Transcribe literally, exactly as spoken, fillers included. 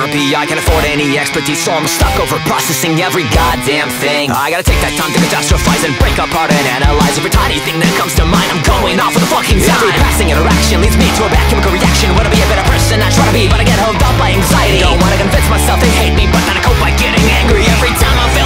therapy, I can't afford any expertise, so I'm stuck over processing every goddamn thing. I gotta take that time to catastrophize and break apart and analyze every tiny thing that comes to mind. I'm going off for the fucking time. Every passing interaction leads me to a bad chemical reaction. Wanna be a better person, I try to be, but I get held up by anxiety. Don't wanna convince myself they hate me, but then I cope by getting angry every time I